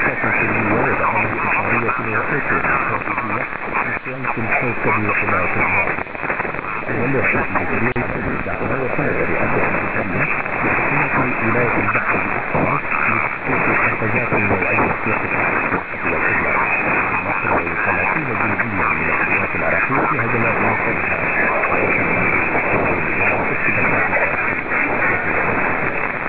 دراسات سلمية ودعم استشارية وأوتو استراتيجية لصيانة الكوكب وحماية الأرض. والمرشد لجميع الدعوة وكانت رئاسة الجمهورية لحكومة ولاية البحر الأحمر